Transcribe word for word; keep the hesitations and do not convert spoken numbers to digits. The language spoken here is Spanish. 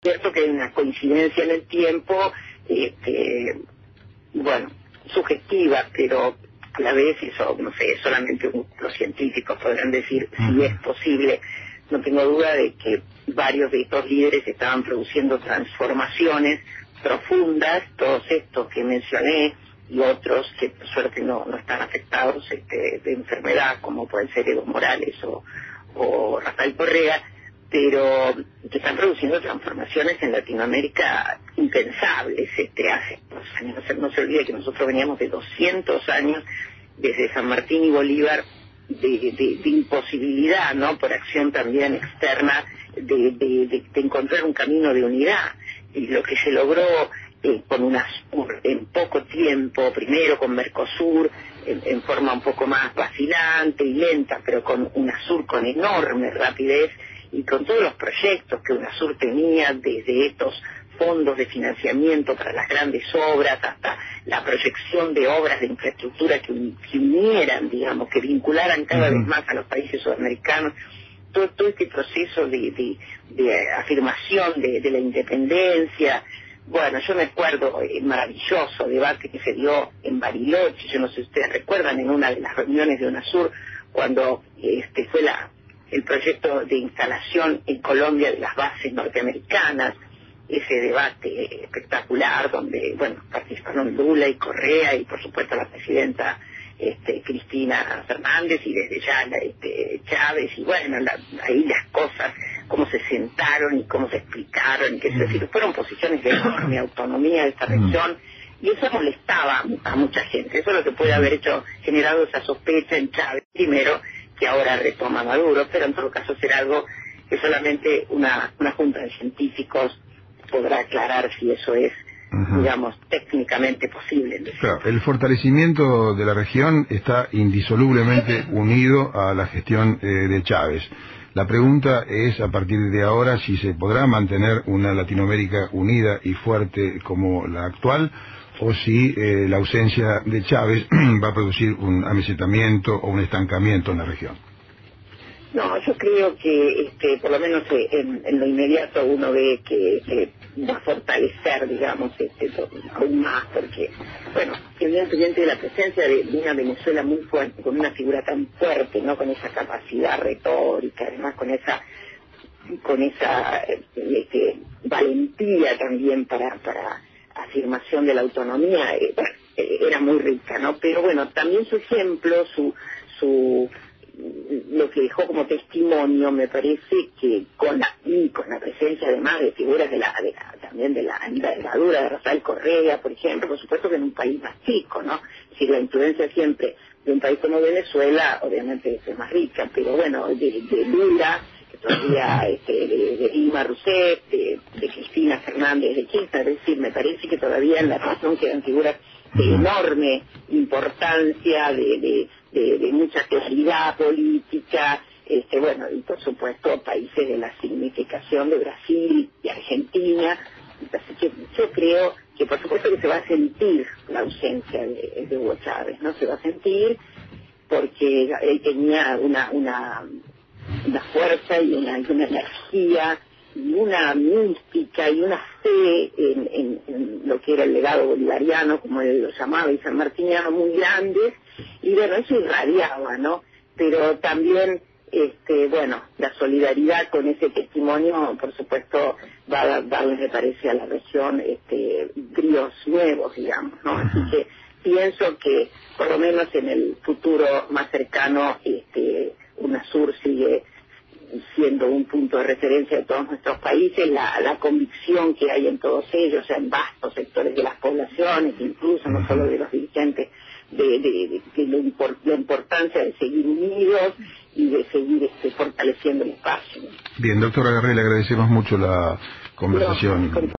cierto que hay una coincidencia en el tiempo, este, bueno, sugestiva, pero a la vez eso, no sé, solamente un, los científicos podrán decir si es posible. No tengo duda de que varios de estos líderes estaban produciendo transformaciones profundas, todos estos que mencioné y otros que por suerte no, no están afectados este, de enfermedad, como pueden ser Evo Morales o, o Rafael Correa, pero que están produciendo transformaciones en Latinoamérica impensables este, hace dos años. No se, no se olvide que nosotros veníamos de doscientos años desde San Martín y Bolívar de, de, de imposibilidad, ¿no? Por acción también externa de, de, de, de encontrar un camino de unidad. Y lo que se logró eh, con UNASUR en poco tiempo, primero con Mercosur en, en forma un poco más vacilante y lenta, pero con UNASUR con enorme rapidez, y con todos los proyectos que UNASUR tenía, desde estos fondos de financiamiento para las grandes obras hasta la proyección de obras de infraestructura que, que unieran, digamos, que vincularan cada uh-huh. vez más a los países sudamericanos, todo, todo este proceso de, de, de afirmación de, de la independencia. Bueno, yo me acuerdo el maravilloso debate que se dio en Bariloche, yo no sé si ustedes recuerdan, en una de las reuniones de UNASUR, cuando este fue la el proyecto de instalación en Colombia de las bases norteamericanas, ese debate espectacular donde, bueno, participaron Lula y Correa y por supuesto la presidenta este, Cristina Fernández y desde ya la, este, Chávez, y bueno, la, ahí las cosas, cómo se sentaron y cómo se explicaron, y que es decir, fueron posiciones de enorme autonomía de esta región, y eso molestaba a mucha gente. Eso es lo que puede haber hecho, generado esa sospecha en Chávez primero, que ahora retoma Maduro, pero en todo caso será algo que solamente una, una junta de científicos podrá aclarar si eso es, uh-huh. digamos, técnicamente posible. Claro, el fortalecimiento de la región está indisolublemente unido a la gestión eh, de Chávez. La pregunta es, a partir de ahora, si se podrá mantener una Latinoamérica unida y fuerte como la actual, o si eh, la ausencia de Chávez va a producir un amesetamiento o un estancamiento en la región. No, yo creo que este, por lo menos en, en lo inmediato uno ve que, que va a fortalecer, digamos, este, aún más, porque, bueno, evidentemente la presencia de una Venezuela muy fuerte, con una figura tan fuerte, ¿no? Con esa capacidad retórica, además con esa con esa este, valentía también para para afirmación de la autonomía, eh, bueno, eh, era muy rica, ¿no? Pero bueno, también su ejemplo, su su lo que dejó como testimonio, me parece que con la y con la presencia además de figuras de la, de la también de la envergadura de Rafael Correa, por ejemplo, por supuesto que en un país más chico, ¿no? Si la influencia siempre de un país como Venezuela, obviamente es más rica, pero bueno, de, de Lula, que todavía este, de, de Dilma Rousseff, de, de Cristina Fernández de Kirchner, es decir, me parece que todavía en la región quedan figuras de enorme importancia, de, de, de, de mucha claridad política, este, bueno, y por supuesto países de la significación de Brasil y Argentina. Así que yo creo que por supuesto que se va a sentir la ausencia de, de Hugo Chávez, ¿no? Se va a sentir porque él tenía una una, una fuerza y una, y una energía y una mística y una fe en, en, en lo que era el legado bolivariano, como él lo llamaba, y sanmartiniano, muy grandes, y bueno, eso irradiaba, ¿no? Pero también, este, bueno, la solidaridad con ese testimonio, por supuesto, va a darle, me parece, a la región este, bríos nuevos, digamos, ¿no? Así que pienso que, por lo menos en el futuro más cercano, este, UNASUR sigue siendo un punto de referencia de todos nuestros países, la, la convicción que hay en todos ellos, o sea, en vastos sectores de las poblaciones, incluso no solo de los dirigentes, de, de, de, de lo import, la importancia de seguir unidos y de seguir este, fortaleciendo el espacio. Bien, doctora Garré, le agradecemos mucho la conversación. No,